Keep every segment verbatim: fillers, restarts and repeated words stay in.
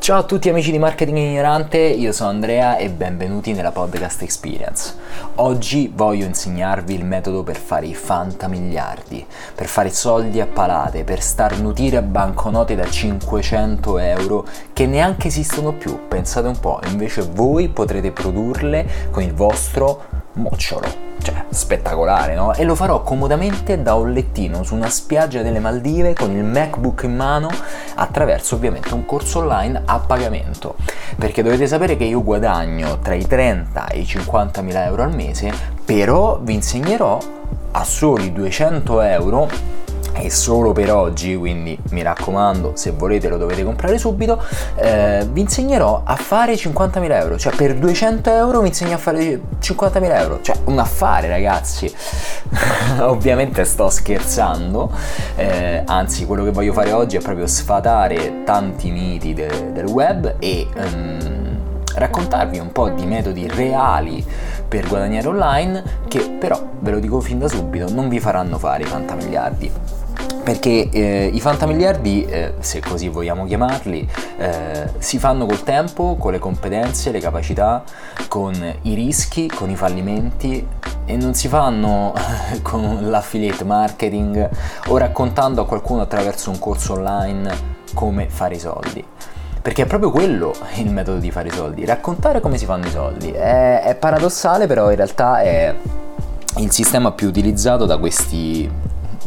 Ciao a tutti amici di Marketing Ignorante, io sono Andrea e benvenuti nella Podcast Experience. Oggi voglio insegnarvi il metodo per fare i fantamiliardi, per fare soldi a palate, per starnutire a banconote da cinquecento euro che neanche esistono più, pensate un po', invece voi potrete produrle con il vostro mocciolo. Cioè, spettacolare, no? E lo farò comodamente da un lettino su una spiaggia delle Maldive con il MacBook in mano attraverso ovviamente un corso online a pagamento, perché dovete sapere che io guadagno tra i trenta e i cinquantamila euro al mese, però vi insegnerò a soli duecento euro e solo per oggi, quindi mi raccomando, se volete lo dovete comprare subito, eh, vi insegnerò a fare cinquantamila euro, cioè per duecento euro mi insegno a fare cinquantamila euro, cioè un affare, ragazzi. Ovviamente sto scherzando, eh, anzi quello che voglio fare oggi è proprio sfatare tanti miti de- del web e um, raccontarvi un po' di metodi reali per guadagnare online che però, ve lo dico fin da subito, non vi faranno fare i fantamiliardi. Perché eh, i fantamiliardi, eh, se così vogliamo chiamarli, eh, si fanno col tempo, con le competenze, le capacità, con i rischi, con i fallimenti e non si fanno con l'affiliate marketing o raccontando a qualcuno attraverso un corso online come fare i soldi. Perché è proprio quello il metodo di fare i soldi, raccontare come si fanno i soldi. È, è paradossale, però in realtà è il sistema più utilizzato da questi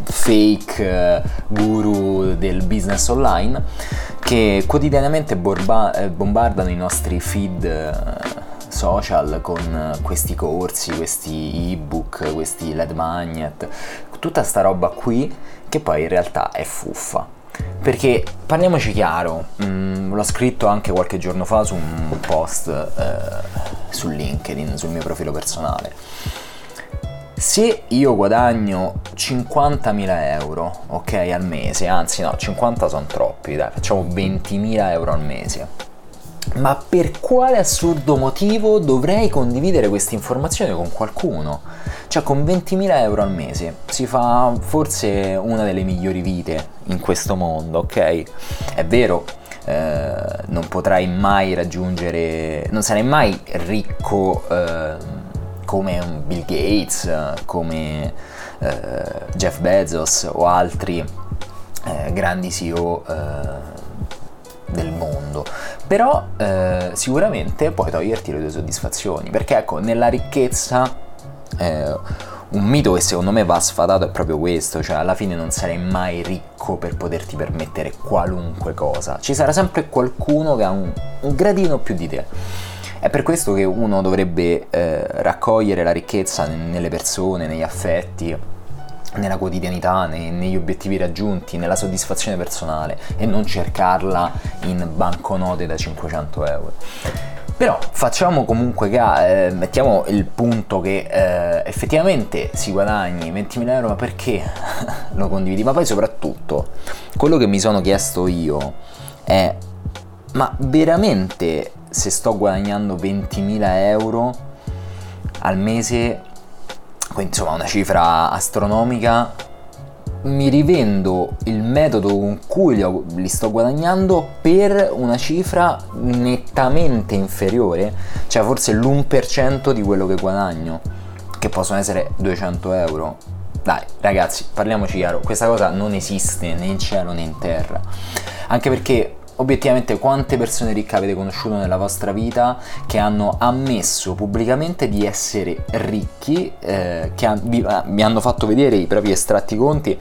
fake guru del business online che quotidianamente borba- bombardano i nostri feed social con questi corsi, questi ebook, questi lead magnet, tutta sta roba qui che poi in realtà è fuffa. Perché parliamoci chiaro, mh, l'ho scritto anche qualche giorno fa su un post eh, su LinkedIn, sul mio profilo personale. Se io guadagno cinquantamila euro, ok, al mese, anzi no, cinquanta sono troppi, dai, facciamo ventimila euro al mese, ma per quale assurdo motivo dovrei condividere questa informazione con qualcuno? Cioè, con ventimila euro al mese si fa forse una delle migliori vite in questo mondo, ok? È vero, eh, non potrai mai raggiungere, non sarai mai ricco eh, come un Bill Gates, come eh, Jeff Bezos o altri eh, grandi C E O eh, del mondo, però eh, sicuramente puoi toglierti le tue soddisfazioni, perché ecco, nella ricchezza eh, un mito che secondo me va sfatato è proprio questo, cioè alla fine non sarai mai ricco per poterti permettere qualunque cosa, ci sarà sempre qualcuno che ha un, un gradino più di te. È per questo che uno dovrebbe eh, raccogliere la ricchezza nelle persone, negli affetti, nella quotidianità, nei, negli obiettivi raggiunti, nella soddisfazione personale e non cercarla in banconote da cinquecento euro. Però facciamo comunque, eh, mettiamo il punto che eh, effettivamente si guadagni ventimila euro, ma perché lo condividi? Ma poi soprattutto, quello che mi sono chiesto io è: ma veramente se sto guadagnando ventimila euro al mese, quindi insomma una cifra astronomica, mi rivendo il metodo con cui li sto guadagnando per una cifra nettamente inferiore, cioè forse l'uno per cento di quello che guadagno, che possono essere duecento euro. Dai ragazzi, parliamoci chiaro, questa cosa non esiste né in cielo né in terra, anche perché obiettivamente quante persone ricche avete conosciuto nella vostra vita che hanno ammesso pubblicamente di essere ricchi, eh, che han, vi, vi hanno fatto vedere i propri estratti conti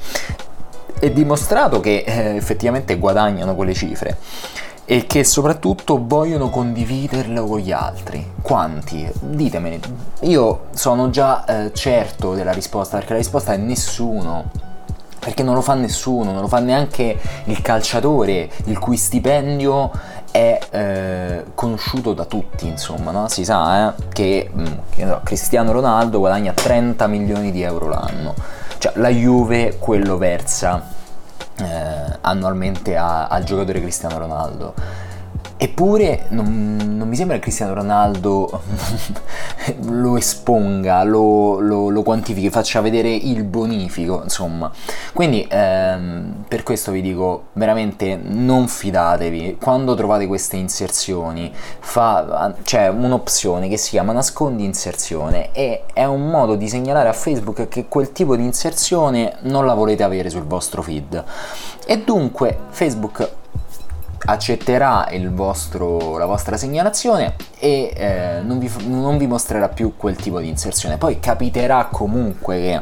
e dimostrato che eh, effettivamente guadagnano quelle cifre e che soprattutto vogliono condividerlo con gli altri? Quanti? Ditemene. Io sono già eh, certo della risposta, perché la risposta è nessuno. Perché non lo fa nessuno, non lo fa neanche il calciatore, il cui stipendio è eh, conosciuto da tutti, insomma, no? Si sa eh, che, che no, Cristiano Ronaldo guadagna trenta milioni di euro l'anno, cioè la Juve quello versa eh, annualmente a, al giocatore Cristiano Ronaldo. Eppure non, non mi sembra che Cristiano Ronaldo lo esponga, lo, lo, lo quantifichi, faccia vedere il bonifico, insomma. Quindi ehm, per questo vi dico, veramente non fidatevi. Quando trovate queste inserzioni, fa, c'è un'opzione che si chiama nascondi inserzione e è un modo di segnalare a Facebook che quel tipo di inserzione non la volete avere sul vostro feed. E dunque Facebook accetterà il vostro, la vostra segnalazione e eh, non, vi, non vi mostrerà più quel tipo di inserzione. Poi capiterà comunque che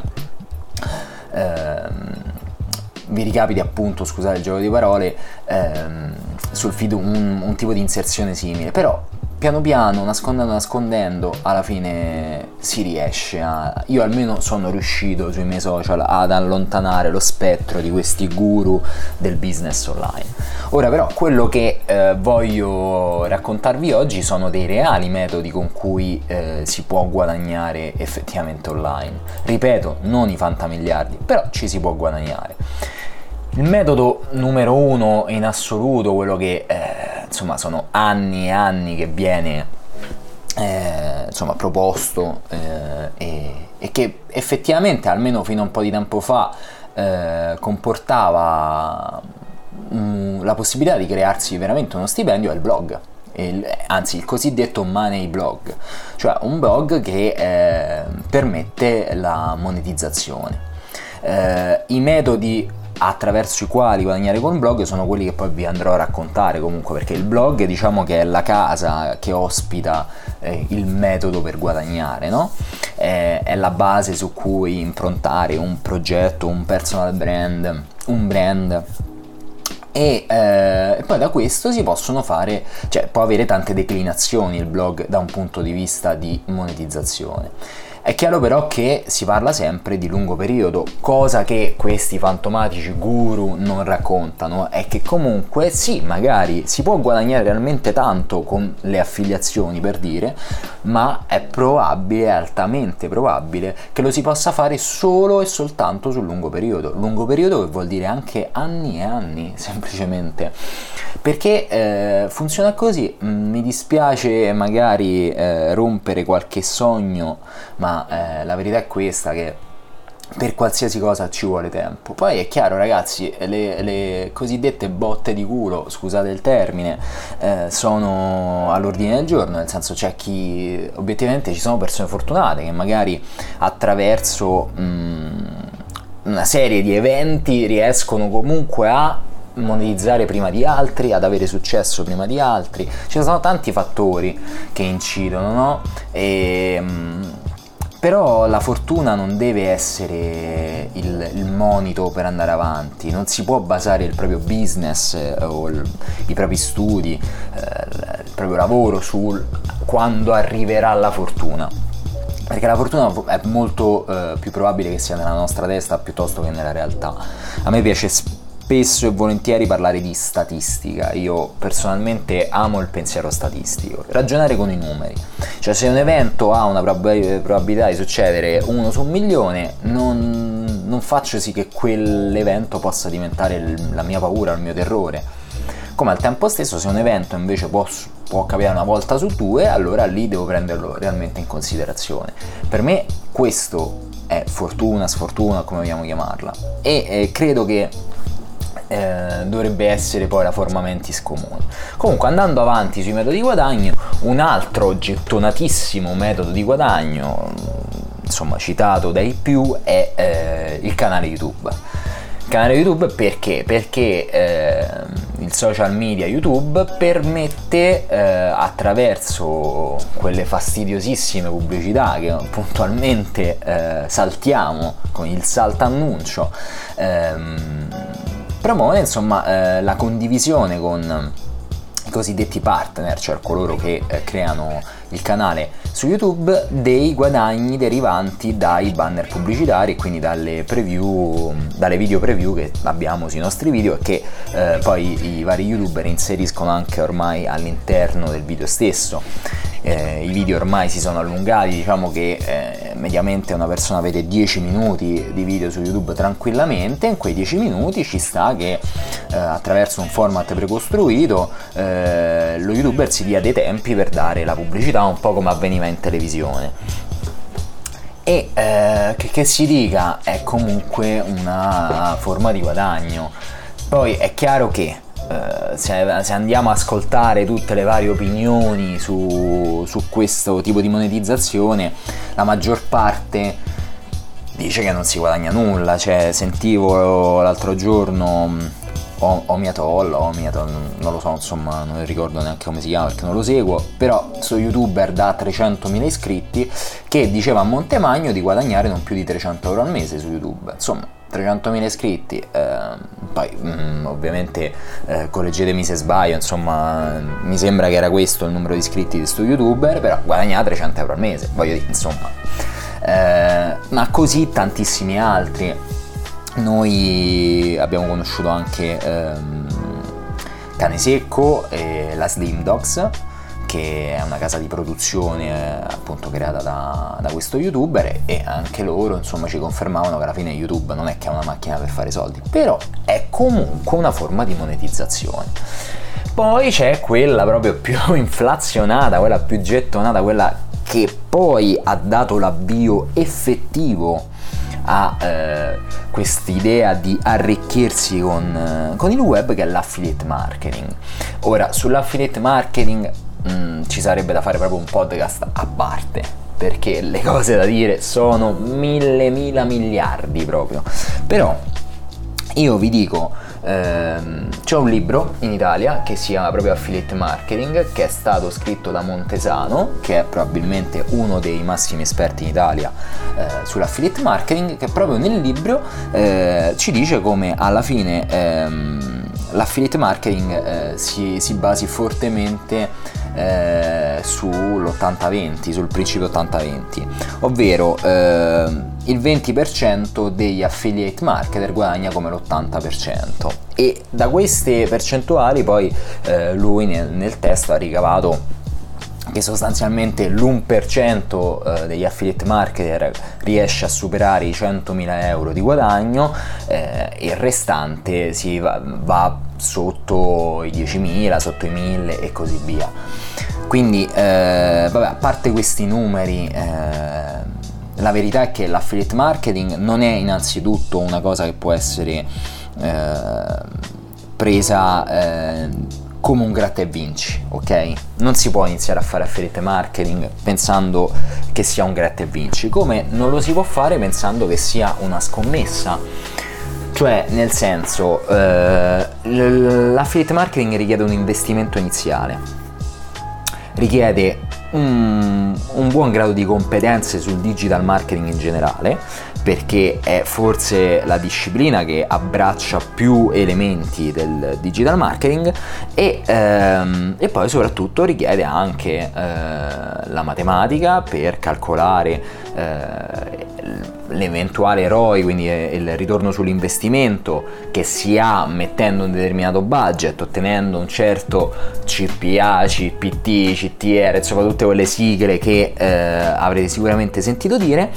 ehm, vi ricapiti appunto, scusate il gioco di parole, ehm, sul feed un, un tipo di inserzione simile, però piano piano, nascondendo nascondendo, alla fine si riesce a... Io almeno sono riuscito sui miei social ad allontanare lo spettro di questi guru del business online. Ora però quello che eh, voglio raccontarvi oggi sono dei reali metodi con cui eh, si può guadagnare effettivamente online. Ripeto, non i fantamiliardi, però ci si può guadagnare. Il metodo numero uno in assoluto, quello che eh, insomma sono anni e anni che viene eh, insomma proposto eh, e, e che effettivamente almeno fino a un po' di tempo fa eh, comportava mh, la possibilità di crearsi veramente uno stipendio, è il blog. Il, anzi il cosiddetto money blog, cioè un blog che eh, permette la monetizzazione. Eh, i metodi attraverso i quali guadagnare con il blog sono quelli che poi vi andrò a raccontare comunque, perché il blog diciamo che è la casa che ospita eh, il metodo per guadagnare, no? Eh, è la base su cui improntare un progetto, un personal brand, un brand. E eh, poi da questo si possono fare, cioè può avere tante declinazioni il blog da un punto di vista di monetizzazione. È chiaro però che si parla sempre di lungo periodo, cosa che questi fantomatici guru non raccontano, è che comunque sì, magari si può guadagnare realmente tanto con le affiliazioni, per dire, ma è probabile, è altamente probabile, che lo si possa fare solo e soltanto sul lungo periodo. Lungo periodo che vuol dire anche anni e anni, semplicemente. Perché eh, funziona così, mi dispiace magari eh, rompere qualche sogno, ma eh, la verità è questa, che per qualsiasi cosa ci vuole tempo. Poi è chiaro ragazzi, le, le cosiddette botte di culo, scusate il termine, eh, sono all'ordine del giorno, nel senso c'è chi, obiettivamente ci sono persone fortunate che magari attraverso mh, una serie di eventi riescono comunque a monetizzare prima di altri, ad avere successo prima di altri. Ci sono tanti fattori che incidono, no? E, mh, però la fortuna non deve essere il, il monito per andare avanti, non si può basare il proprio business eh, o il, i propri studi, eh, il proprio lavoro sul quando arriverà la fortuna, perché la fortuna è molto eh, più probabile che sia nella nostra testa piuttosto che nella realtà. A me piace spesso e volentieri parlare di statistica. Io personalmente amo il pensiero statistico, ragionare con i numeri. Cioè se un evento ha una prob- probabilità di succedere uno su un milione, non, non faccio sì che quell'evento possa diventare il, la mia paura, il mio terrore. Come al tempo stesso, se un evento invece può, può capitare una volta su due, allora lì devo prenderlo realmente in considerazione. Per me questo è fortuna, sfortuna, come vogliamo chiamarla, e eh, credo che Eh, dovrebbe essere poi la forma mentis comune. Comunque, andando avanti sui metodi di guadagno, un altro gettonatissimo metodo di guadagno, insomma citato dai più, è eh, il canale YouTube. Il canale YouTube perché? Perché eh, il social media YouTube permette eh, attraverso quelle fastidiosissime pubblicità che puntualmente eh, saltiamo con il saltannuncio, ehm, promuove insomma eh, la condivisione con i cosiddetti partner, cioè coloro che eh, creano il canale su YouTube, dei guadagni derivanti dai banner pubblicitari e quindi dalle preview, dalle video preview che abbiamo sui nostri video e che eh, poi i vari youtuber inseriscono anche ormai all'interno del video stesso. Eh, i video ormai si sono allungati, diciamo che eh, mediamente una persona vede dieci minuti di video su YouTube tranquillamente. In quei dieci minuti ci sta che eh, attraverso un format precostruito eh, eh, lo youtuber si dia dei tempi per dare la pubblicità, un po' come avveniva in televisione. E eh, che, che si dica, è comunque una forma di guadagno. Poi è chiaro che Uh, se, se andiamo a ascoltare tutte le varie opinioni su, su questo tipo di monetizzazione, la maggior parte dice che non si guadagna nulla. Cioè, sentivo l'altro giorno o, Omiatol, Omiatol, non lo so, insomma, non ricordo neanche come si chiama perché non lo seguo, però su youtuber da trecentomila iscritti che diceva a Montemagno di guadagnare non più di trecento euro al mese su YouTube. Insomma, trecentomila iscritti, eh, poi mm, ovviamente eh, correggetemi se sbaglio, insomma mi sembra che era questo il numero di iscritti di sto youtuber, però guadagnava trecento euro al mese, voglio dire, insomma, eh, ma così tantissimi altri. Noi abbiamo conosciuto anche ehm, Cane Secco e la Slim Dogs, che è una casa di produzione eh, appunto creata da, da questo youtuber, e anche loro insomma ci confermavano che alla fine YouTube non è che è una macchina per fare soldi, però è comunque una forma di monetizzazione. Poi c'è quella proprio più inflazionata, quella più gettonata, quella che poi ha dato l'avvio effettivo a eh, quest'idea di arricchirsi con, con il web, che è l'affiliate marketing. Ora, sull'affiliate marketing Mm, ci sarebbe da fare proprio un podcast a parte, perché le cose da dire sono mille mila miliardi proprio. Però io vi dico, ehm, c'è un libro in Italia che si chiama proprio Affiliate Marketing, che è stato scritto da Montesano, che è probabilmente uno dei massimi esperti in Italia eh, sull'affiliate marketing, che proprio nel libro eh, ci dice come alla fine ehm, l'affiliate marketing eh, si, si basi fortemente Eh, sull'ottanta venti, sul principio ottanta venti, ovvero eh, il venti per cento degli affiliate marketer guadagna come l'ottanta per cento, e da queste percentuali poi eh, lui nel, nel testo ha ricavato che sostanzialmente l'uno per cento degli affiliate marketer riesce a superare i centomila euro di guadagno, eh, e il restante si va, va sotto i diecimila, sotto i mille e così via. Quindi eh, vabbè, a parte questi numeri, eh, la verità è che l'affiliate marketing non è innanzitutto una cosa che può essere eh, presa eh, come un gratta e vinci, ok? Non si può iniziare a fare affiliate marketing pensando che sia un gratta e vinci, come non lo si può fare pensando che sia una scommessa. Cioè, nel senso, eh, l'affiliate marketing richiede un investimento iniziale, richiede un, un buon grado di competenze sul digital marketing in generale, perché è forse la disciplina che abbraccia più elementi del digital marketing, e, ehm, e poi soprattutto richiede anche eh, la matematica per calcolare eh, l'eventuale R O I, quindi il ritorno sull'investimento che si ha mettendo un determinato budget, ottenendo un certo C P A, C P T, C T R, insomma tutte quelle sigle che eh, avrete sicuramente sentito dire,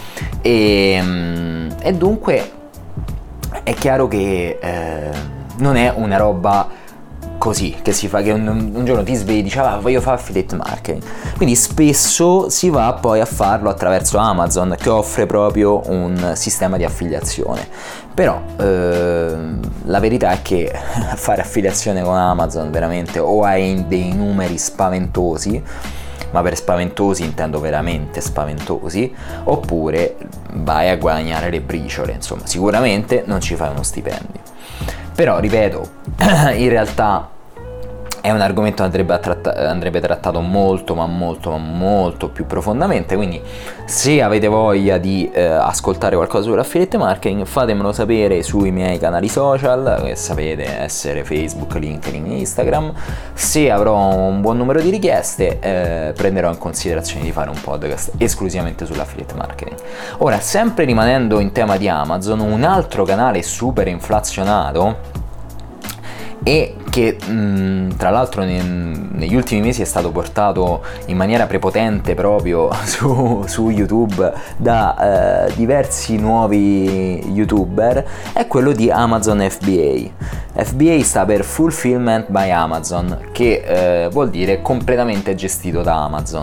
e E dunque è chiaro che eh, non è una roba così che si fa, che un, un giorno ti svegli e dici ah, voglio fare affiliate marketing. Quindi spesso si va poi a farlo attraverso Amazon, che offre proprio un sistema di affiliazione. Però eh, la verità è che fare affiliazione con Amazon veramente o hai dei numeri spaventosi, ma per spaventosi intendo veramente spaventosi, oppure vai a guadagnare le briciole. Insomma, sicuramente non ci fai uno stipendio. Però, ripeto, in realtà è un argomento che andrebbe, tratta- andrebbe trattato molto, ma molto, ma molto più profondamente. Quindi, se avete voglia di eh, ascoltare qualcosa sull'affiliate marketing, fatemelo sapere sui miei canali social, che sapete essere Facebook, LinkedIn, Instagram. Se avrò un buon numero di richieste, eh, prenderò in considerazione di fare un podcast esclusivamente sull'affiliate marketing. Ora, sempre rimanendo in tema di Amazon, un altro canale super inflazionato e che mh, tra l'altro ne, negli ultimi mesi è stato portato in maniera prepotente proprio su, su YouTube da eh, diversi nuovi youtuber, è quello di Amazon F B A. F B A sta per Fulfillment by Amazon, che eh, vuol dire completamente gestito da Amazon.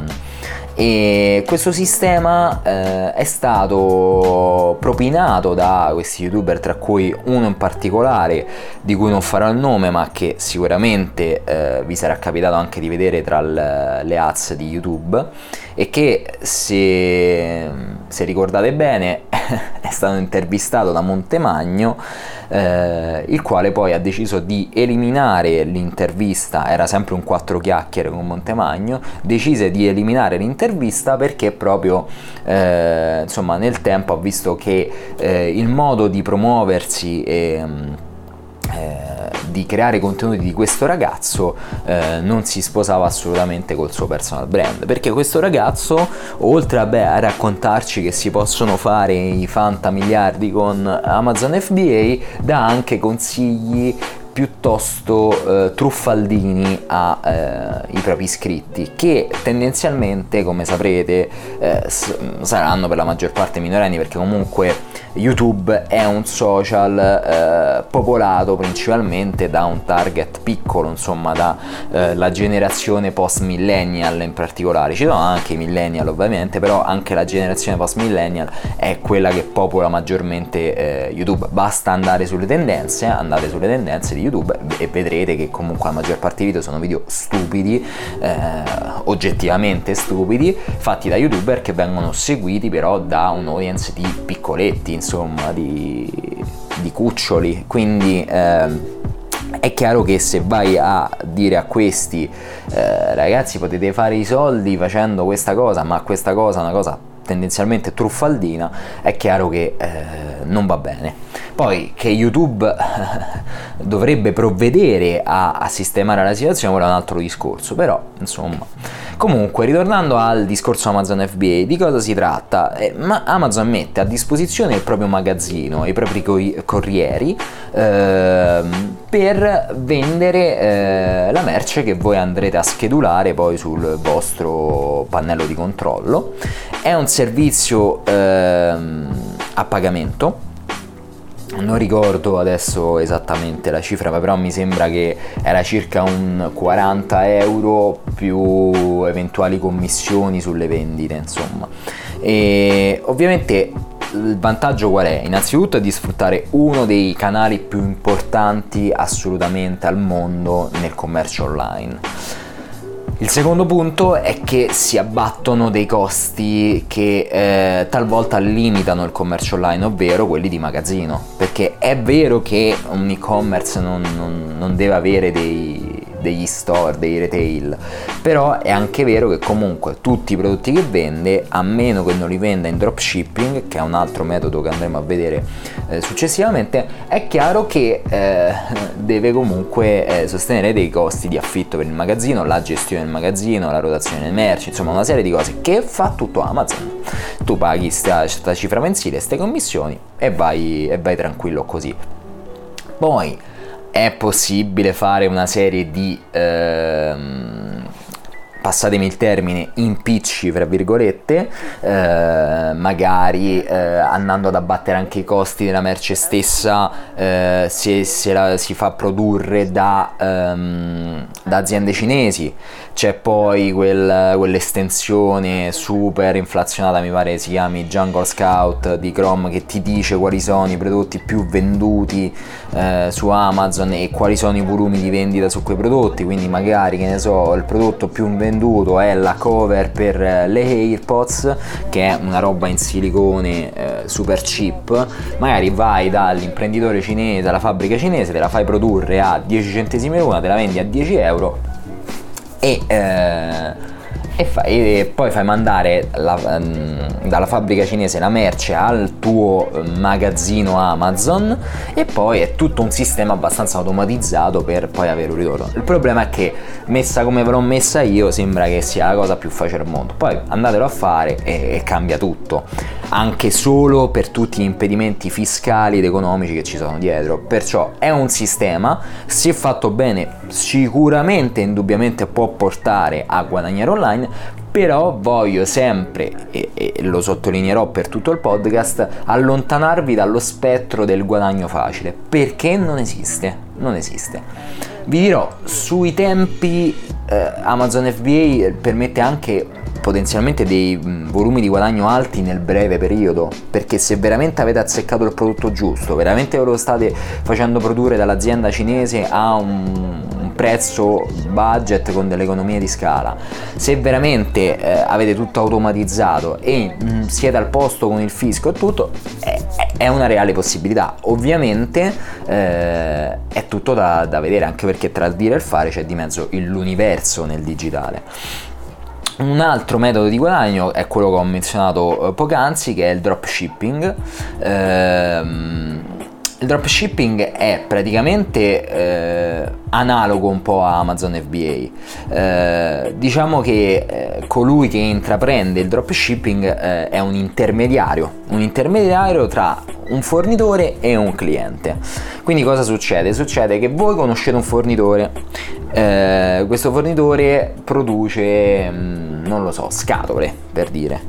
E questo sistema eh, è stato propinato da questi youtuber, tra cui uno in particolare di cui non farò il nome, ma che sicuramente eh, vi sarà capitato anche di vedere tra l- le ads di YouTube, e che, se, se ricordate bene, è stato intervistato da Montemagno, eh, il quale poi ha deciso di eliminare l'intervista. Era sempre un quattro chiacchiere con Montemagno, decise di eliminare l'intervista perché proprio eh, insomma nel tempo ha visto che eh, il modo di promuoversi e eh, di creare contenuti di questo ragazzo eh, non si sposava assolutamente col suo personal brand, perché questo ragazzo, oltre a, beh, a raccontarci che si possono fare i fantamiliardi con Amazon F B A, dà anche consigli piuttosto eh, truffaldini ai eh, propri iscritti, che tendenzialmente, come saprete, eh, s- saranno per la maggior parte minorenni, perché comunque YouTube è un social eh, popolato principalmente da un target piccolo, insomma da eh, la generazione post millennial in particolare. Ci sono anche i millennial ovviamente, però anche la generazione post millennial è quella che popola maggiormente eh, YouTube. Basta andare sulle tendenze, andate sulle tendenze di YouTube e vedrete che comunque la maggior parte dei video sono video stupidi, eh, oggettivamente stupidi, fatti da youtuber che vengono seguiti però da un audience di piccoletti, insomma di, di cuccioli. Quindi eh, è chiaro che se vai a dire a questi eh, ragazzi potete fare i soldi facendo questa cosa, ma questa cosa è una cosa tendenzialmente truffaldina, è chiaro che eh, non va bene. Poi che YouTube dovrebbe provvedere a, a sistemare la situazione, quello è un altro discorso, però insomma. Comunque, ritornando al discorso Amazon F B A, di cosa si tratta? Eh, ma Amazon mette a disposizione il proprio magazzino, i propri co- corrieri eh, per vendere eh, la merce che voi andrete a schedulare poi sul vostro pannello di controllo. È un servizio eh, a pagamento. Non ricordo adesso esattamente la cifra, però mi sembra che era circa un quaranta euro più eventuali commissioni sulle vendite, insomma. E ovviamente il vantaggio qual è? Innanzitutto è di sfruttare uno dei canali più importanti assolutamente al mondo nel commercio online. Il secondo punto è che si abbattono dei costi che eh, talvolta limitano il commercio online, ovvero quelli di magazzino, perché è vero che un e-commerce non, non, non deve avere dei, degli store, dei retail, però è anche vero che comunque tutti i prodotti che vende, a meno che non li venda in dropshipping, che è un altro metodo che andremo a vedere eh, successivamente, è chiaro che eh, deve comunque eh, sostenere dei costi di affitto per il magazzino, la gestione del magazzino, la rotazione delle merci, insomma una serie di cose che fa tutto Amazon. Tu paghi sta, sta cifra mensile, ste commissioni e vai, e vai tranquillo così. Poi è possibile fare una serie di ehm, passatemi il termine, impicci fra virgolette, eh, magari eh, andando ad abbattere anche i costi della merce stessa, eh, se, se la si fa produrre da, ehm, da aziende cinesi. C'è poi quel, quell'estensione super inflazionata, mi pare si chiami Jungle Scout di Chrome, che ti dice quali sono i prodotti più venduti eh, su Amazon e quali sono i volumi di vendita su quei prodotti. Quindi magari, che ne so, il prodotto più venduto è la cover per le AirPods, che è una roba in silicone eh, super cheap. Magari vai dall'imprenditore cinese, alla fabbrica cinese, te la fai produrre a dieci centesimi l'una, te la vendi a dieci euro e, eh, e, fa, e poi fai mandare la, dalla fabbrica cinese la merce al tuo magazzino Amazon, e poi è tutto un sistema abbastanza automatizzato per poi avere un ritorno. Il problema è che, messa come ve l'ho messa io, sembra che sia la cosa più facile al mondo, poi andatelo a fare e, e cambia tutto. anche solo per tutti gli impedimenti fiscali ed economici che ci sono dietro. Perciò è un sistema, se fatto bene sicuramente, indubbiamente può portare a guadagnare online, però voglio sempre, e, e lo sottolineerò per tutto il podcast, allontanarvi dallo spettro del guadagno facile, perché non esiste, non esiste. Vi dirò, sui tempi eh, Amazon F B A permette anche potenzialmente dei mh, volumi di guadagno alti nel breve periodo, perché se veramente avete azzeccato il prodotto giusto, veramente ve lo state facendo produrre dall'azienda cinese a un, un prezzo budget con delle economie di scala, se veramente eh, avete tutto automatizzato e mh, siete al posto con il fisco e tutto, è, è una reale possibilità. Ovviamente eh, è tutto da, da vedere, anche perché tra il dire e il fare c'è di mezzo l'universo nel digitale. Un altro metodo di guadagno è quello che ho menzionato poc'anzi, che è il dropshipping. Ehm, il dropshipping è praticamente eh, analogo un po' a Amazon F B A. Eh, diciamo che eh, colui che intraprende il dropshipping eh, è un intermediario, un intermediario tra un fornitore e un cliente. Quindi cosa succede? Succede che voi conoscete un fornitore, eh, questo fornitore produce, mh, non lo so, scatole, per dire,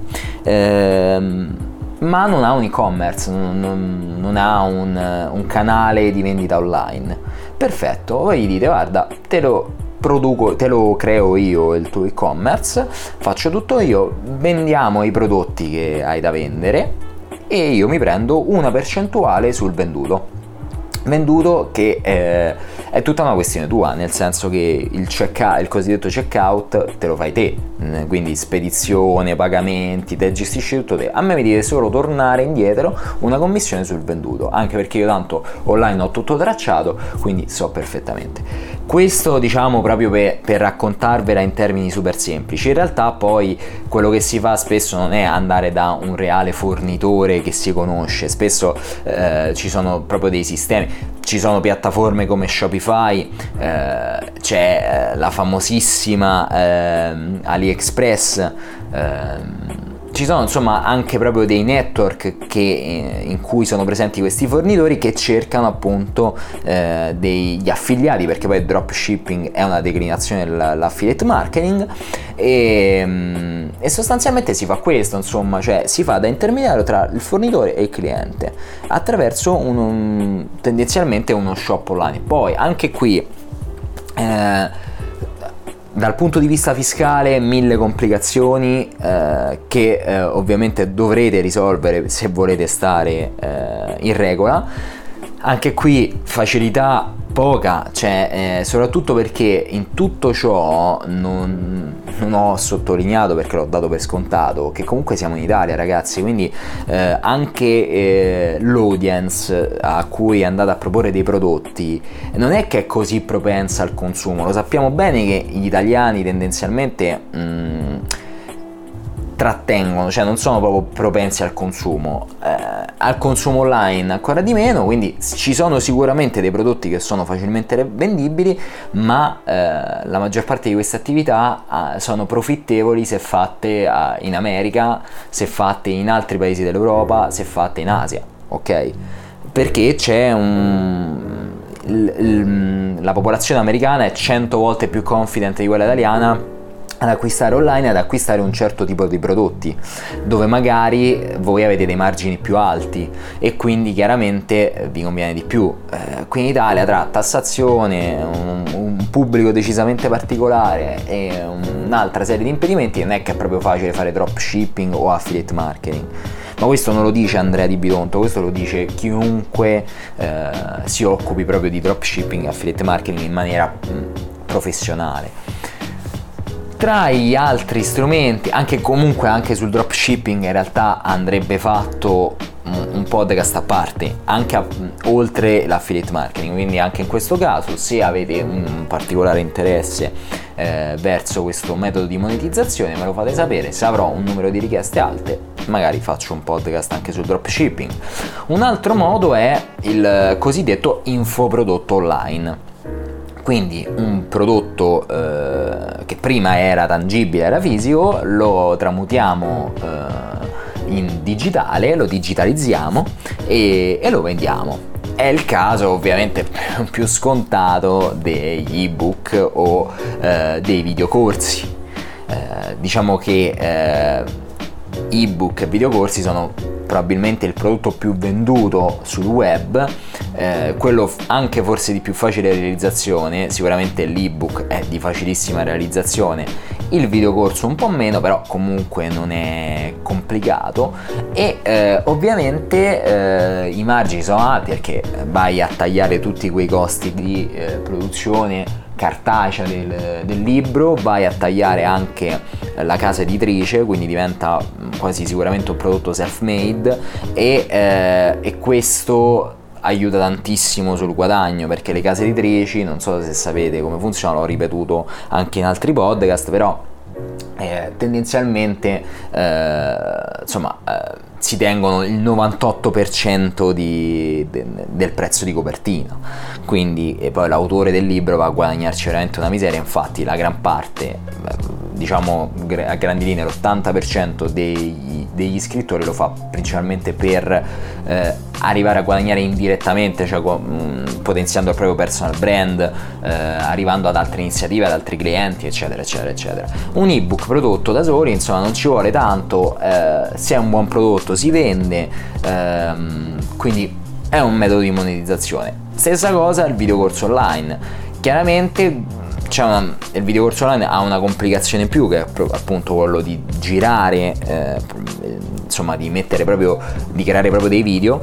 eh, ma non ha un e-commerce, non, non, non ha un, un canale di vendita online. Perfetto, voi gli dite: guarda, te lo produco, te lo creo io il tuo e-commerce, faccio tutto io, vendiamo i prodotti che hai da vendere e io mi prendo una percentuale sul venduto. Venduto che eh, è tutta una questione tua, nel senso che il, check il cosiddetto checkout te lo fai te, quindi spedizione, pagamenti, te gestisci tutto te. A me mi deve solo tornare indietro una commissione sul venduto, anche perché io tanto online ho tutto tracciato, quindi so perfettamente. Questo, diciamo, proprio per, per raccontarvela in termini super semplici. In realtà poi quello che si fa spesso non è andare da un reale fornitore che si conosce, spesso eh, ci sono proprio dei sistemi. Ci sono piattaforme come Shopify, eh, c'è eh, la famosissima eh, AliExpress, eh, ci sono insomma anche proprio dei network che, eh, in cui sono presenti questi fornitori che cercano appunto eh, degli affiliati, perché poi il dropshipping è una declinazione dell'affiliate marketing e, e sostanzialmente si fa questo, insomma, cioè si fa da intermediario tra il fornitore e il cliente attraverso un, un, tendenzialmente uno shop online. Poi anche qui eh, dal punto di vista fiscale mille complicazioni eh, che eh, ovviamente dovrete risolvere se volete stare eh, in regola. Anche qui facilità poca, cioè eh, soprattutto perché in tutto ciò non, non ho sottolineato, perché l'ho dato per scontato, che comunque siamo in Italia, ragazzi, quindi eh, anche eh, l'audience a cui andate a proporre dei prodotti non è che è così propensa al consumo. Lo sappiamo bene che gli italiani tendenzialmente mh, trattengono, cioè non sono proprio propensi al consumo, eh, al consumo online ancora di meno, quindi ci sono sicuramente dei prodotti che sono facilmente vendibili, ma eh, la maggior parte di queste attività eh, sono profittevoli se fatte eh, in America, se fatte in altri paesi dell'Europa, se fatte in Asia, ok? Perché c'è un... Il, il, la popolazione americana è cento volte più confident di quella italiana ad acquistare online, ad acquistare un certo tipo di prodotti dove magari voi avete dei margini più alti e quindi chiaramente vi conviene di più. Eh, qui in Italia, tra tassazione, un, un pubblico decisamente particolare e un'altra serie di impedimenti, non è che è proprio facile fare dropshipping o affiliate marketing. Ma questo non lo dice Andrea Di Bitonto, questo lo dice chiunque eh, si occupi proprio di dropshipping e affiliate marketing in maniera mh, professionale. Tra gli altri strumenti, anche comunque anche sul dropshipping in realtà andrebbe fatto un podcast a parte, anche a, oltre l'affiliate marketing, quindi anche in questo caso se avete un particolare interesse eh, verso questo metodo di monetizzazione me lo fate sapere. Se avrò un numero di richieste alte magari faccio un podcast anche sul dropshipping. Un altro modo è il cosiddetto infoprodotto online. Quindi un prodotto eh, che prima era tangibile, era fisico, lo tramutiamo eh, in digitale, lo digitalizziamo e, e lo vendiamo. È il caso ovviamente più scontato degli ebook o eh, dei videocorsi. Eh, diciamo che eh, ebook e videocorsi sono probabilmente il prodotto più venduto sul web, eh, quello anche forse di più facile realizzazione. Sicuramente l'ebook è di facilissima realizzazione, il videocorso un po' meno, però comunque non è complicato e eh, ovviamente eh, i margini sono alti perché vai a tagliare tutti quei costi di eh, produzione cartacea del, del libro, vai a tagliare anche la casa editrice, quindi diventa quasi sicuramente un prodotto self-made e, eh, e questo aiuta tantissimo sul guadagno, perché le case editrici, non so se sapete come funziona, l'ho ripetuto anche in altri podcast, però eh, tendenzialmente eh, insomma eh, si tengono il novantotto per cento di, de, del prezzo di copertina, quindi e poi l'autore del libro va a guadagnarci veramente una miseria. Infatti la gran parte, diciamo a grandi linee l'ottanta per cento degli, degli scrittori lo fa principalmente per eh, arrivare a guadagnare indirettamente, cioè mh, potenziando il proprio personal brand, eh, arrivando ad altre iniziative, ad altri clienti, eccetera eccetera eccetera. Un ebook prodotto da soli, insomma, non ci vuole tanto, eh, se è un buon prodotto si vende, ehm, quindi è un metodo di monetizzazione. Stessa cosa il videocorso online. Chiaramente c'è una, il videocorso online ha una complicazione in più, che è appunto quello di girare, eh, insomma di mettere proprio, di creare proprio dei video,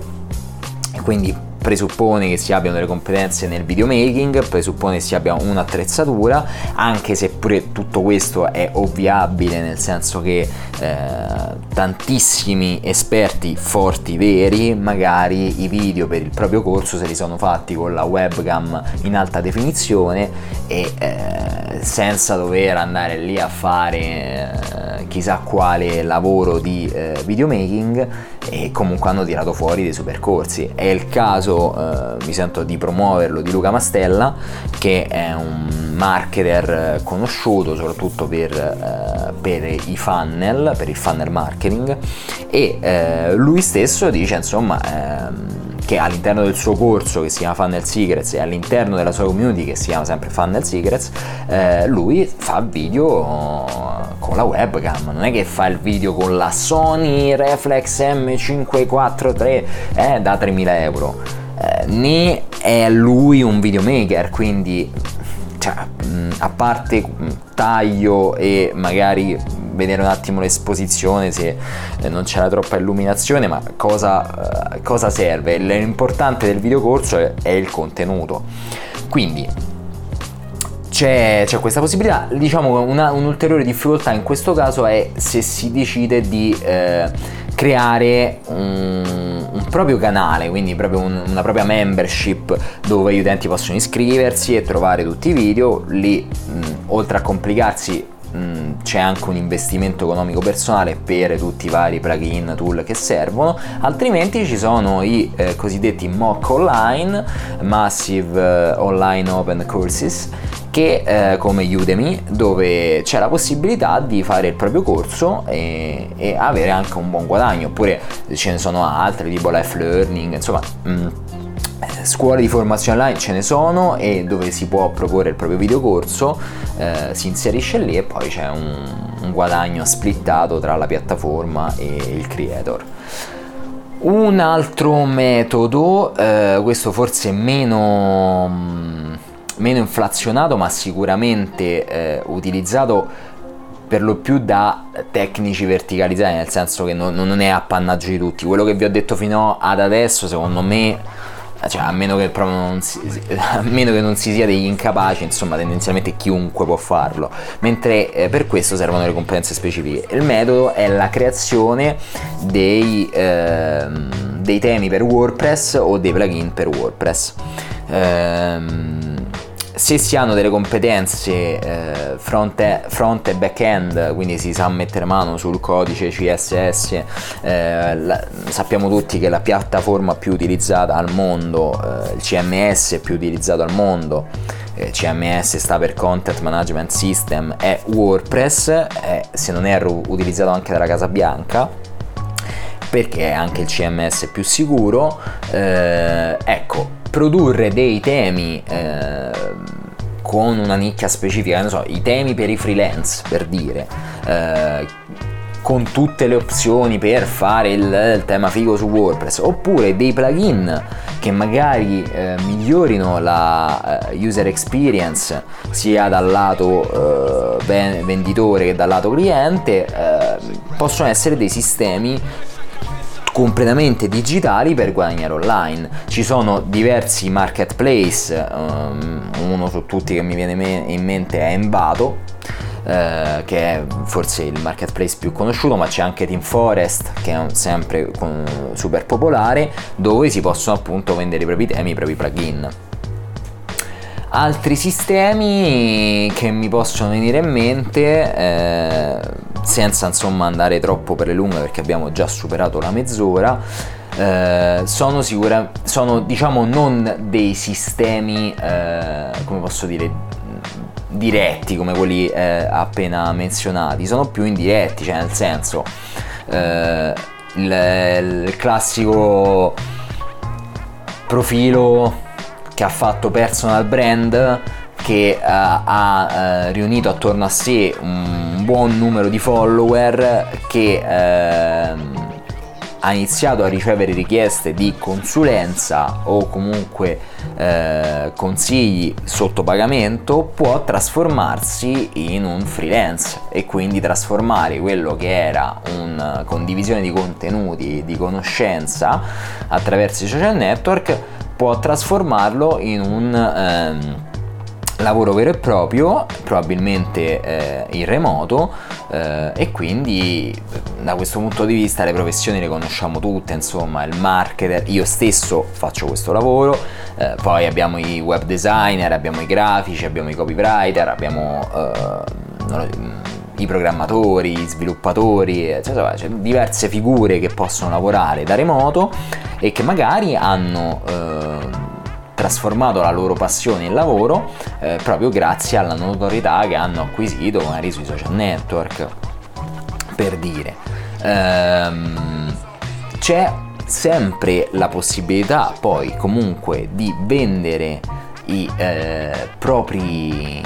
e quindi presuppone che si abbiano delle competenze nel videomaking, presuppone che si abbia un'attrezzatura, anche se pure tutto questo è ovviabile, nel senso che eh, tantissimi esperti forti veri magari i video per il proprio corso se li sono fatti con la webcam in alta definizione e eh, senza dover andare lì a fare eh, chissà quale lavoro di eh, videomaking, e comunque hanno tirato fuori dei super corsi. È il caso, eh, mi sento di promuoverlo, di Luca Mastella, che è un marketer conosciuto soprattutto per, eh, per i funnel, per il funnel marketing, e eh, lui stesso dice insomma ehm, che all'interno del suo corso che si chiama Funnel Secrets e all'interno della sua community che si chiama sempre Funnel Secrets, eh, lui fa video con la webcam, non è che fa il video con la Sony Reflex M cinquecentoquarantatré eh, da tremila euro, eh, né è lui un videomaker, quindi cioè, a parte taglio e magari vedere un attimo l'esposizione se non c'era troppa illuminazione, ma cosa, cosa serve? L'importante del videocorso è, è il contenuto, quindi c'è, c'è questa possibilità. Diciamo una, un'ulteriore difficoltà in questo caso è se si decide di eh, creare un, un proprio canale, quindi proprio un, una propria membership dove gli utenti possono iscriversi e trovare tutti i video. Lì mh, oltre a complicarsi mh, c'è anche un investimento economico personale per tutti i vari plugin, tool che servono, altrimenti ci sono i eh, cosiddetti M O C online, Massive eh, Online Open Courses, che eh, come Udemy, dove c'è la possibilità di fare il proprio corso e, e avere anche un buon guadagno. Oppure ce ne sono altre tipo Life Learning, insomma mh, scuole di formazione online ce ne sono, e dove si può proporre il proprio videocorso, eh, si inserisce lì e poi c'è un, un guadagno splittato tra la piattaforma e il creator. Un altro metodo, eh, questo forse meno meno inflazionato ma sicuramente eh, utilizzato per lo più da tecnici verticalizzati, nel senso che non, non è appannaggio di tutti. Quello che vi ho detto fino ad adesso, secondo me, cioè, a meno che proprio non si, a meno che non si sia degli incapaci, insomma tendenzialmente chiunque può farlo, mentre eh, per questo servono le competenze specifiche. Il metodo è la creazione dei, eh, dei temi per WordPress o dei plugin per WordPress. Ehm, se si hanno delle competenze eh, front, e, front e back end, quindi si sa mettere mano sul codice C S S, eh, la, sappiamo tutti che la piattaforma più utilizzata al mondo, eh, il C M S più utilizzato al mondo, eh, C M S sta per Content Management System, è WordPress, eh, se non erro utilizzato anche dalla Casa Bianca. perché è anche il C M S più sicuro. Eh, ecco, produrre dei temi eh, con una nicchia specifica, non so, i temi per i freelance, per dire, eh, con tutte le opzioni per fare il, il tema figo su WordPress, oppure dei plugin che magari eh, migliorino la uh, user experience sia dal lato uh, venditore che dal lato cliente, uh, possono essere dei sistemi completamente digitali per guadagnare online. Ci sono diversi marketplace, um, uno su tutti che mi viene in mente è Envato, Uh, che è forse il marketplace più conosciuto, ma c'è anche TeamForest, che è un, sempre con, super popolare, dove si possono appunto vendere i propri temi, i propri plugin. Altri sistemi che mi possono venire in mente, eh, senza insomma andare troppo per le lunghe perché abbiamo già superato la mezz'ora, eh, sono sicura, sono diciamo non dei sistemi, eh, come posso dire, diretti come quelli eh, appena menzionati, sono più indiretti, cioè nel senso eh, il, il classico profilo che ha fatto personal brand, che uh, ha uh, riunito attorno a sé un buon numero di follower, che uh, ha iniziato a ricevere richieste di consulenza o comunque eh, consigli sotto pagamento, può trasformarsi in un freelance e quindi trasformare quello che era una condivisione di contenuti, di conoscenza attraverso i social network, può trasformarlo in un ehm, lavoro vero e proprio, probabilmente eh, in remoto, eh, e quindi da questo punto di vista le professioni le conosciamo tutte, insomma, il marketer, io stesso faccio questo lavoro, eh, poi abbiamo i web designer, abbiamo i grafici, abbiamo i copywriter, abbiamo eh, i programmatori, gli sviluppatori, cioè, c'è diverse figure che possono lavorare da remoto e che magari hanno eh, trasformato la loro passione in lavoro eh, proprio grazie alla notorietà che hanno acquisito magari sui social network, per dire. Ehm, c'è sempre la possibilità poi comunque di vendere i eh, propri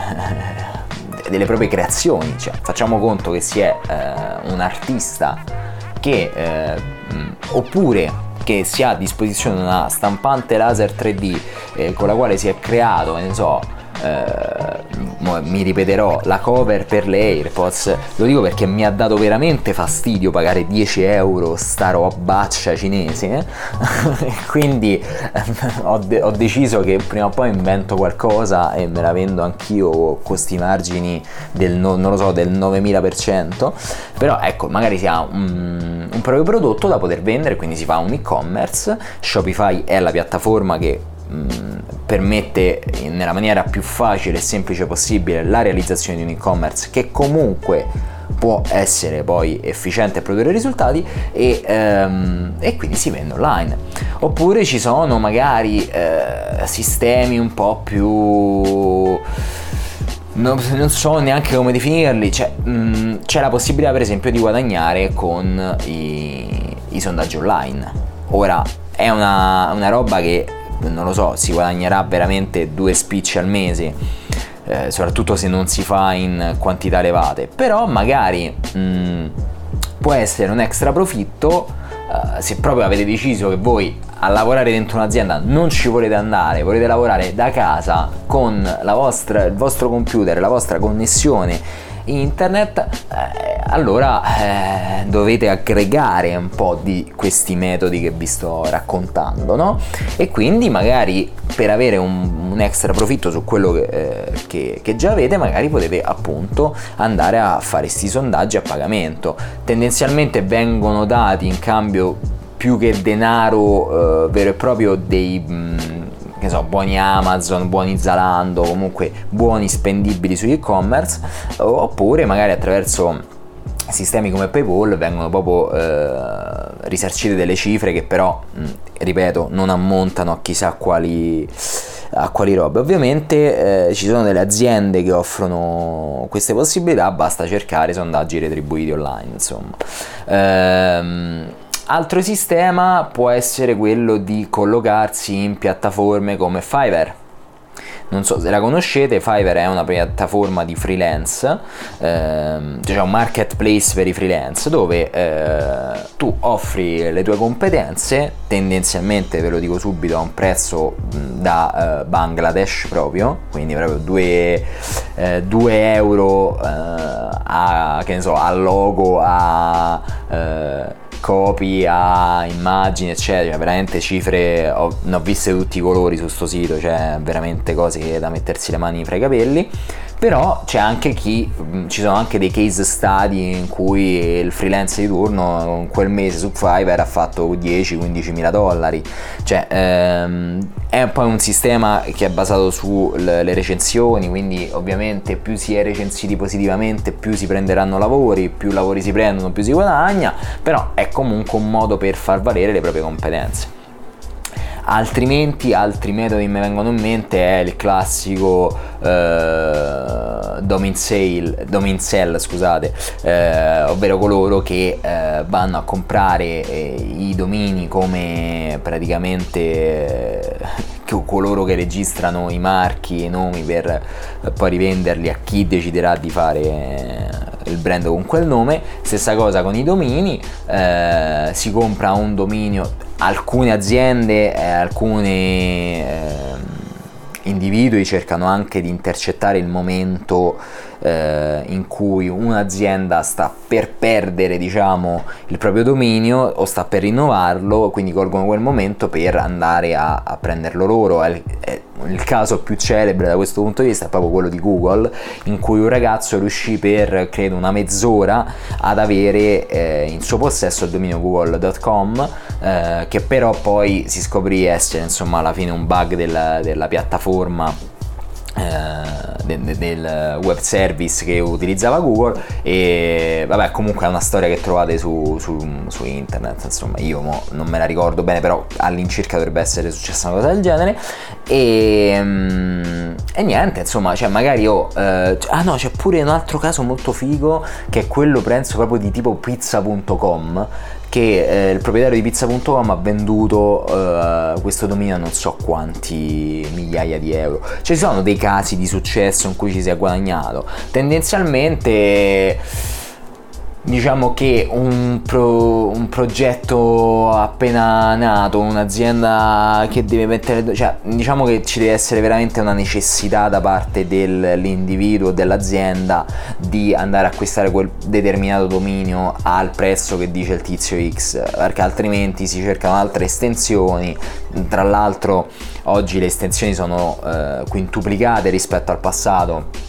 delle proprie creazioni, cioè facciamo conto che si è eh, un artista che eh, oppure che si ha a disposizione una stampante laser tre D eh, con la quale si è creato, ne so, eh, mi ripeterò, la cover per le AirPods. Lo dico perché mi ha dato veramente fastidio pagare dieci euro sta robaccia cinese, eh? E quindi eh, ho, de- ho deciso che prima o poi invento qualcosa e me la vendo anch'io con questi margini del, no, non lo so, del novemila per cento. Però ecco, magari si ha un, un proprio prodotto da poter vendere, quindi si fa un e-commerce. Shopify è la piattaforma che permette nella maniera più facile e semplice possibile la realizzazione di un e-commerce che comunque può essere poi efficiente e produrre risultati, e, ehm, e quindi si vende online. Oppure ci sono magari eh, sistemi un po' più... Non, non so neanche come definirli, cioè, mh, c'è la possibilità per esempio di guadagnare con i, i sondaggi online. Ora è una, una roba che non lo so, si guadagnerà veramente due spicci al mese, eh, soprattutto se non si fa in quantità elevate, però magari mh, può essere un extra profitto eh, se proprio avete deciso che voi a lavorare dentro un'azienda non ci volete andare, volete lavorare da casa con la vostra, il vostro computer, la vostra connessione internet, eh, allora eh, dovete aggregare un po' di questi metodi che vi sto raccontando, no? E quindi magari per avere un, un extra profitto su quello che, eh, che, che già avete, magari potete appunto andare a fare questi sondaggi a pagamento. Tendenzialmente vengono dati in cambio, più che denaro eh, vero e proprio, dei mh, che so, buoni Amazon, buoni Zalando, comunque buoni spendibili su e-commerce, oppure magari attraverso sistemi come PayPal vengono proprio eh, risarcite delle cifre che però, mh, ripeto, non ammontano a chissà quali a quali robe. Ovviamente eh, ci sono delle aziende che offrono queste possibilità, basta cercare sondaggi retribuiti online, insomma. Ehm, Altro sistema può essere quello di collocarsi in piattaforme come Fiverr. Non so se la conoscete, Fiverr è una piattaforma di freelance, ehm, cioè un marketplace per i freelance, dove eh, tu offri le tue competenze, tendenzialmente, ve lo dico subito, a un prezzo da eh, Bangladesh proprio, quindi proprio due euro eh, a, che ne so, a logo, a... Eh, copy, a immagini eccetera, veramente cifre, ho, ne ho viste tutti i colori su sto sito, cioè veramente cose che da mettersi le mani fra i capelli. Però c'è anche chi, ci sono anche dei case study in cui il freelance di turno in quel mese su Fiverr ha fatto dieci quindici mila dollari, cioè ehm, è poi un sistema che è basato sulle recensioni, quindi ovviamente più si è recensiti positivamente più si prenderanno lavori, più lavori si prendono più si guadagna, però è comunque un modo per far valere le proprie competenze. Altrimenti, altri metodi che mi vengono in mente è il classico eh, domain sale, domain sell, scusate, eh, ovvero coloro che eh, vanno a comprare eh, i domini come praticamente eh, coloro che registrano i marchi e i nomi per eh, poi rivenderli a chi deciderà di fare eh, il brand con quel nome. Stessa cosa con i domini, eh, si compra un dominio. Alcune aziende, eh, alcuni eh, individui cercano anche di intercettare il momento eh, in cui un'azienda sta per perdere, diciamo, il proprio dominio o sta per rinnovarlo, quindi colgono quel momento per andare a, a prenderlo loro. È, è, il caso più celebre da questo punto di vista è proprio quello di Google, in cui un ragazzo riuscì per credo una mezz'ora ad avere eh, in suo possesso il dominio google punto com, eh, che però poi si scoprì essere insomma alla fine un bug della, della piattaforma, eh, de, del web service che utilizzava Google. E vabbè, comunque è una storia che trovate su, su, su internet, insomma io mo non me la ricordo bene, però all'incirca dovrebbe essere successa una cosa del genere. E, um, e niente, insomma, cioè magari io eh, ah no, c'è pure un altro caso molto figo che è quello, penso, proprio di tipo pizza punto com, che eh, il proprietario di pizza punto com ha venduto eh, questo dominio a non so quanti migliaia di euro. Ci sono dei casi di successo in cui ci si è guadagnato. Tendenzialmente diciamo che un, pro, un progetto appena nato, un'azienda che deve mettere, cioè diciamo che ci deve essere veramente una necessità da parte dell'individuo o dell'azienda di andare a acquistare quel determinato dominio al prezzo che dice il tizio X, perché altrimenti si cercano altre estensioni. Tra l'altro oggi le estensioni sono eh, quintuplicate rispetto al passato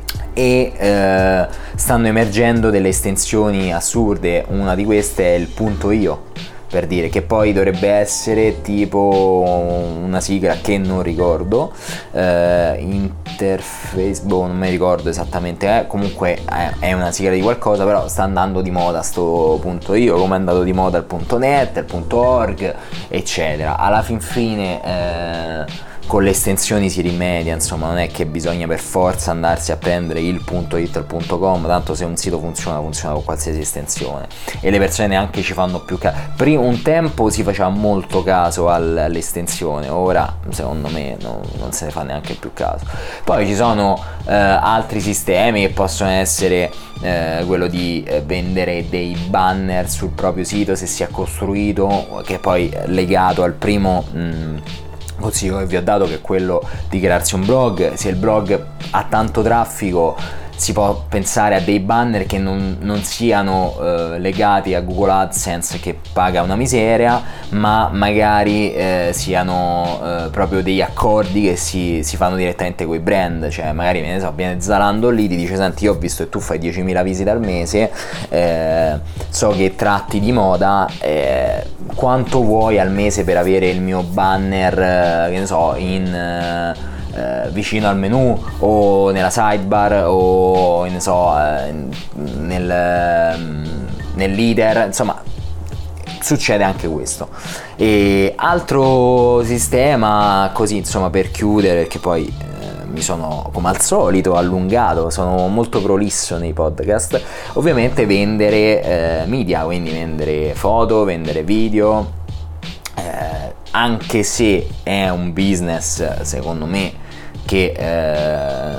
e eh, stanno emergendo delle estensioni assurde. Una di queste è il punto io, per dire, che poi dovrebbe essere tipo una sigla che non ricordo, eh, interface, boh, non mi ricordo esattamente, eh. Comunque è, è una sigla di qualcosa, però sta andando di moda sto punto io, come è andato di moda il punto net, il punto org, eccetera. Alla fin fine eh, con le estensioni si rimedia, insomma non è che bisogna per forza andarsi a prendere il punto it, il punto com, tanto se un sito funziona funziona con qualsiasi estensione e le persone neanche ci fanno più caso. Prima un tempo si faceva molto caso all'estensione, ora secondo me no, non se ne fa neanche più caso. Poi ci sono eh, altri sistemi che possono essere eh, quello di eh, vendere dei banner sul proprio sito se si è costruito, che poi è legato al primo mh, consiglio che vi ho dato, che è quello di crearsi un blog. Se il blog ha tanto traffico si può pensare a dei banner che non, non siano eh, legati a Google AdSense, che paga una miseria, ma magari eh, siano eh, proprio degli accordi che si, si fanno direttamente con i brand. Cioè magari, ne so, viene Zalando lì, ti dice: senti, io ho visto che tu fai diecimila visite al mese, eh, so che tratti di moda, eh, quanto vuoi al mese per avere il mio banner, eh, che ne so, in... Eh, Eh, vicino al menu o nella sidebar o ne so eh, nel, eh, nel leader, insomma succede anche questo. E altro sistema, così insomma per chiudere, perché poi eh, mi sono come al solito allungato, sono molto prolisso nei podcast. Ovviamente vendere eh, media, quindi vendere foto, vendere video, eh, anche se è un business secondo me che eh,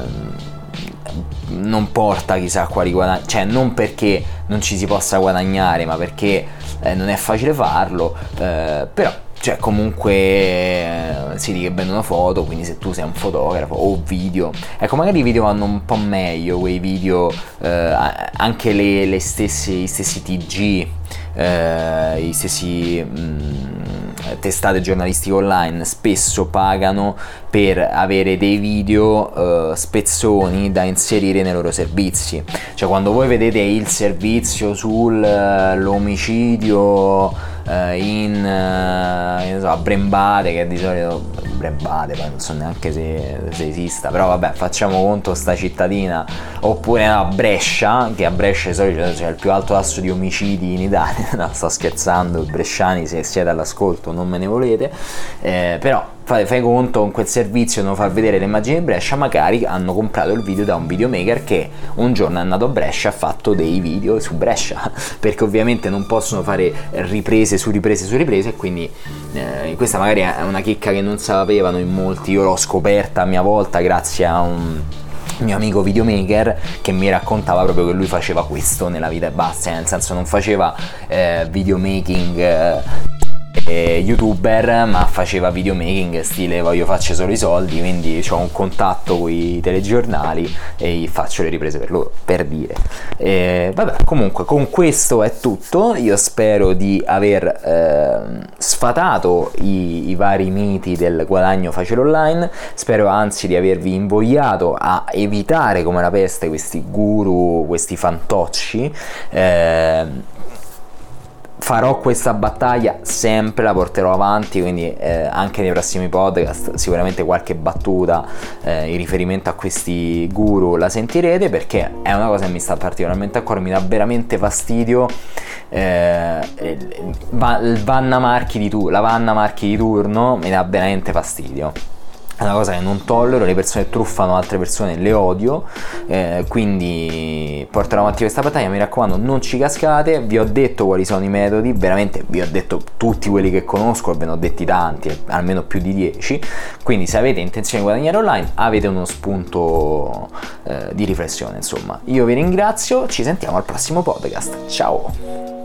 non porta chissà quali guadagni, cioè non perché non ci si possa guadagnare, ma perché eh, non è facile farlo, eh, però cioè comunque eh, si dice che vendono foto, quindi se tu sei un fotografo o video, ecco magari i video vanno un po' meglio, quei video, eh, anche le, le stesse, i stessi T G, eh, i stessi mh, testate giornalistiche online spesso pagano per avere dei video eh, spezzoni da inserire nei loro servizi. Cioè quando voi vedete il servizio sull'omicidio Uh, in uh, non so, a Brembate, che di solito Brembate poi non so neanche se, se esista, però vabbè, facciamo conto sta cittadina, oppure no, a Brescia, che a Brescia di solito c'è il più alto tasso di omicidi in Italia. No, sto scherzando, bresciani, se siete all'ascolto non me ne volete, eh, però fai, fai conto, con quel servizio non far vedere le immagini di Brescia, magari hanno comprato il video da un videomaker che un giorno è andato a Brescia e ha fatto dei video su Brescia, perché ovviamente non possono fare riprese su riprese su riprese, e quindi eh, questa magari è una chicca che non sapevano in molti. Io l'ho scoperta a mia volta grazie a un mio amico videomaker che mi raccontava proprio che lui faceva questo nella vita e basta, nel senso non faceva eh, videomaking eh, youtuber, ma faceva videomaking stile voglio faccio solo i soldi, quindi ho un contatto con i telegiornali e faccio le riprese per loro, per dire. E vabbè, comunque con questo è tutto. Io spero di aver eh, sfatato i, i vari miti del guadagno facile online, spero anzi di avervi invogliato a evitare come la peste questi guru, questi fantocci. eh, Farò questa battaglia sempre, la porterò avanti, quindi eh, anche nei prossimi podcast sicuramente qualche battuta eh, in riferimento a questi guru la sentirete, perché è una cosa che mi sta particolarmente a cuore, mi dà veramente fastidio. Eh, il Vanna Marchi di tu, la Vanna Marchi di turno mi dà veramente fastidio. È una cosa che non tollero, le persone che truffano altre persone le odio, eh, quindi porterò avanti questa battaglia, mi raccomando non ci cascate. Vi ho detto quali sono i metodi, veramente vi ho detto tutti quelli che conosco, ve ne ho detti tanti, almeno più di dieci, quindi se avete intenzione di guadagnare online avete uno spunto eh, di riflessione. Insomma, io vi ringrazio, ci sentiamo al prossimo podcast, ciao!